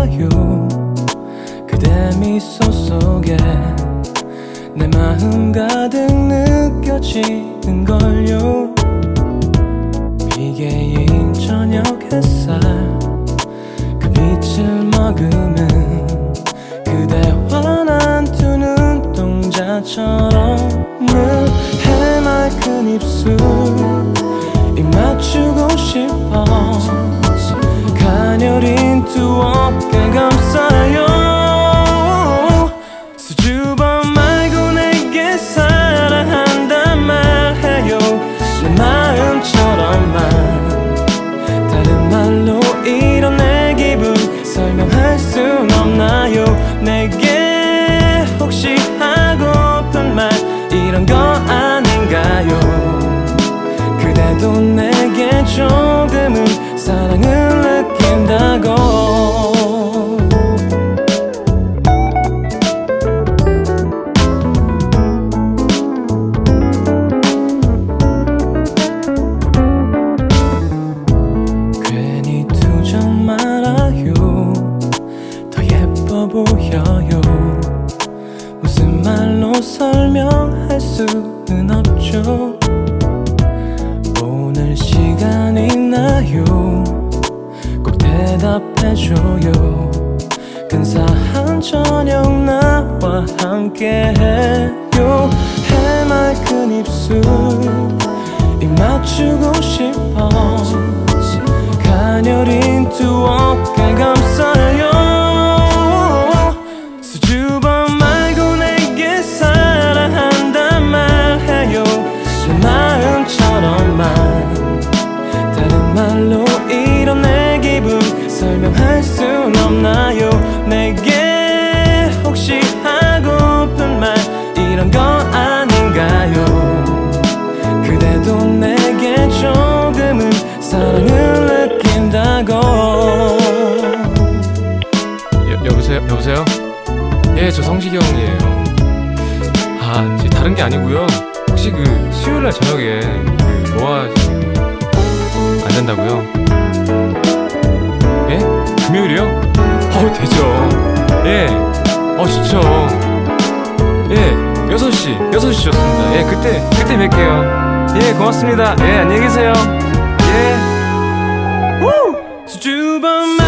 말아요. 그대 미소 속에 내 마음 가득 느껴지는걸요. 비개인 저녁 햇살 그 빛을 머금은 그대와 난 두 눈동자처럼 늘 해맑은 입술 입 맞추고 싶어. 가녀린 두 어깨 감싸요. 수줍어 말고 내게 사랑한단 말해요. 내 마음처럼만 다른 말로 이런 내 기분 설명할 순 없나요. 내게 혹시 하고픈 말 이런 거 아닌가요. 그대도 내게 조금은 사랑을 느낀다고. 괜히 투정 말아요. 더 예뻐 보여요. 무슨 말로 설명할 수는 없죠. 오늘 시간 있나요? 꼭 대답해줘요. 근사한 저녁 나와 함께해요. 해맑은 입술 입 맞추고 싶어. 가녀린 두 어깨 감싸요. 수줍어 말고 내게 사랑한단 말해요. 내 마음처럼만 다른 말로 이런 내 기분 설명할 순 없나요. 내게 혹시 하고픈 말 이런 거 아닌가요. 그대도 내게 조금은 사랑을 느낀다고. 여보세요? 예, 저 성식이 형이에요. 아, 다른 게 아니고요. 혹시 그 수요일날 저녁에 그 안 된다고요? 예? 금요일이요? 되죠. 예. 좋죠. 예, 6시 좋습니다. 예, 그때 뵐게요. 예, 고맙습니다. 예, 안녕히 계세요. 예. 수줍어